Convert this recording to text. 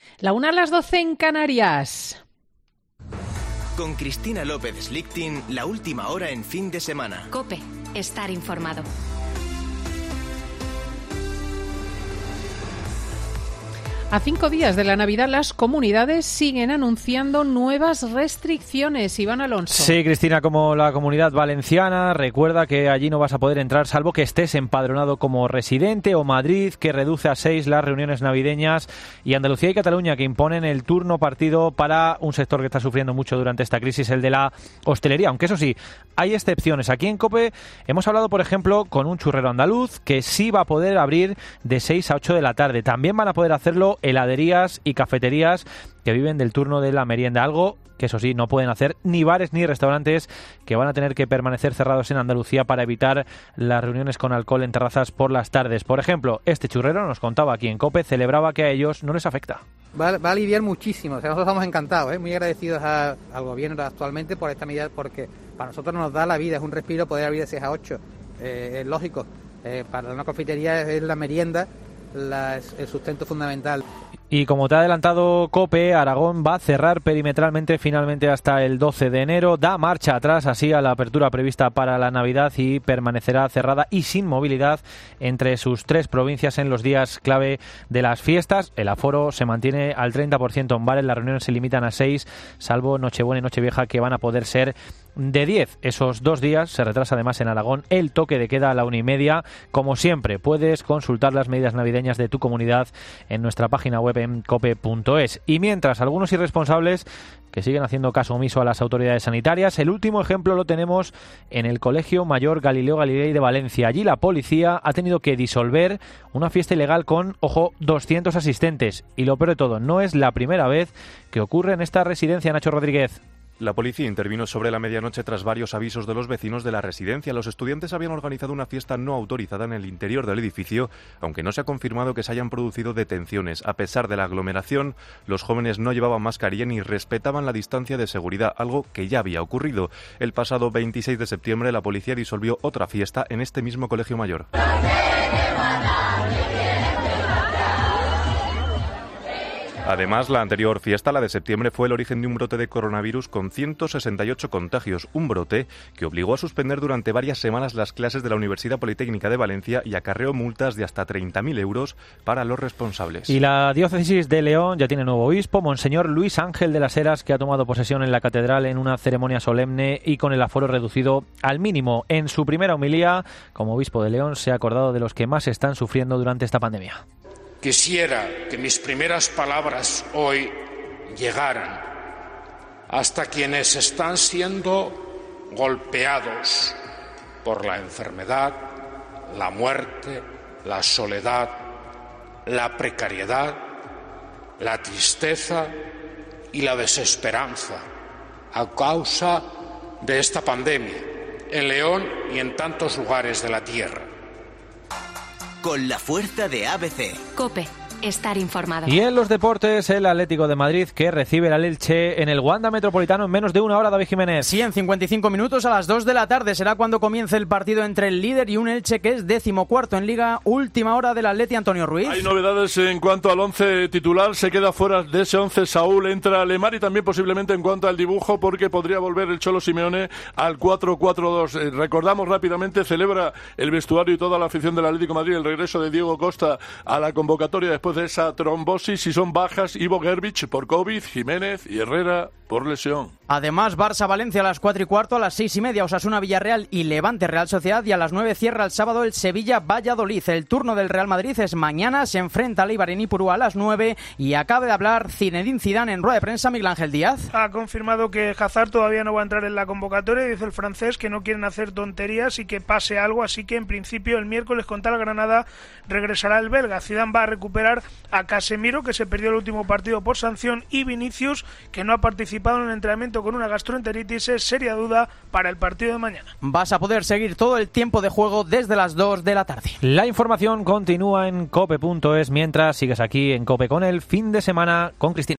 La 1:12 en Canarias. Con Cristina López Slichting, la última hora en fin de semana. COPE, estar informado. A 5 días de la Navidad, las comunidades siguen anunciando nuevas restricciones. Iván Alonso. Sí, Cristina, como la Comunidad Valenciana, recuerda que allí no vas a poder entrar salvo que estés empadronado como residente, o Madrid, que reduce a 6 las reuniones navideñas, y Andalucía y Cataluña, que imponen el turno partido para un sector que está sufriendo mucho durante esta crisis, el de la hostelería. Aunque eso sí, hay excepciones. Aquí en COPE hemos hablado, por ejemplo, con un churrero andaluz que sí va a poder abrir de 6 a 8 de la tarde. También van a poder hacerlo heladerías y cafeterías que viven del turno de la merienda, algo que eso sí no pueden hacer ni bares ni restaurantes, que van a tener que permanecer cerrados en Andalucía para evitar las reuniones con alcohol en terrazas por las tardes. Por ejemplo, este churrero nos contaba aquí en COPE, celebraba que a ellos no les afecta. Va a aliviar muchísimo. O sea, nosotros estamos encantados, muy agradecidos al gobierno actualmente por esta medida, porque para nosotros nos da la vida, es un respiro poder abrir de 6 a 8. Es lógico. Para una confitería es la merienda, el sustento fundamental. Y como te ha adelantado COPE, Aragón va a cerrar perimetralmente finalmente hasta el 12 de enero. Da marcha atrás así a la apertura prevista para la Navidad y permanecerá cerrada y sin movilidad entre sus 3 provincias en los días clave de las fiestas. El aforo se mantiene al 30% en bares, las reuniones se limitan a 6, salvo Nochebuena y Nochevieja, que van a poder ser de 10. Esos 2 días se retrasa además en Aragón el toque de queda a la 1:30. Como siempre, puedes consultar las medidas navideñas de tu comunidad en nuestra página web en cope.es. Y mientras, algunos irresponsables que siguen haciendo caso omiso a las autoridades sanitarias. El último ejemplo lo tenemos en el Colegio Mayor Galileo Galilei de Valencia. Allí la policía ha tenido que disolver una fiesta ilegal con, ojo, 200 asistentes. Y lo peor de todo, no es la primera vez que ocurre en esta residencia. Nacho Rodríguez. La policía intervino sobre la medianoche tras varios avisos de los vecinos de la residencia. Los estudiantes habían organizado una fiesta no autorizada en el interior del edificio, aunque no se ha confirmado que se hayan producido detenciones. A pesar de la aglomeración, los jóvenes no llevaban mascarilla ni respetaban la distancia de seguridad, algo que ya había ocurrido. El pasado 26 de septiembre la policía disolvió otra fiesta en este mismo colegio mayor. Además, la anterior fiesta, la de septiembre, fue el origen de un brote de coronavirus con 168 contagios. Un brote que obligó a suspender durante varias semanas las clases de la Universidad Politécnica de Valencia y acarreó multas de hasta 30.000 euros para los responsables. Y la diócesis de León ya tiene nuevo obispo, Monseñor Luis Ángel de las Heras, que ha tomado posesión en la catedral en una ceremonia solemne y con el aforo reducido al mínimo. En su primera homilía, como obispo de León, se ha acordado de los que más están sufriendo durante esta pandemia. Quisiera que mis primeras palabras hoy llegaran hasta quienes están siendo golpeados por la enfermedad, la muerte, la soledad, la precariedad, la tristeza y la desesperanza a causa de esta pandemia en León y en tantos lugares de la tierra. Con la fuerza de ABC. COPE, estar informado. Y en los deportes, el Atlético de Madrid, que recibe al Elche en el Wanda Metropolitano en menos de una hora. David Jiménez. Sí, en 55 minutos a las 2 de la tarde será cuando comience el partido entre el líder y un Elche que es 14º en Liga. Última hora del Atleti, Antonio Ruiz. Hay novedades en cuanto al 11 titular. Se queda fuera de ese 11 Saúl, entra Lemar, y también posiblemente en cuanto al dibujo, porque podría volver el Cholo Simeone al 4-4-2. Recordamos rápidamente, celebra el vestuario y toda la afición del Atlético de Madrid el regreso de Diego Costa a la convocatoria después de esa trombosis, y son bajas Ivo Gervich por COVID, Jiménez y Herrera por lesión. Además, Barça-Valencia a las 4:15, a las 6:30 Osasuna-Villarreal y Levante-Real Sociedad, y a las 9 cierra el sábado el Sevilla-Valladolid. El turno del Real Madrid es mañana, se enfrenta al Eibar en Ipurúa a las 9 y acaba de hablar Zinedine Zidane en rueda de prensa. Miguel Ángel Díaz ha confirmado que Hazard todavía no va a entrar en la convocatoria. Dice el francés que no quieren hacer tonterías y que pase algo, así que en principio el miércoles contra el Granada regresará el belga. Zidane va a recuperar a Casemiro, que se perdió el último partido por sanción, y Vinicius, que no ha participado en el entrenamiento con una gastroenteritis, es seria duda para el partido de mañana. Vas a poder seguir todo el tiempo de juego desde las 2 de la tarde. La información continúa en cope.es mientras sigues aquí en COPE con el fin de semana con Cristina.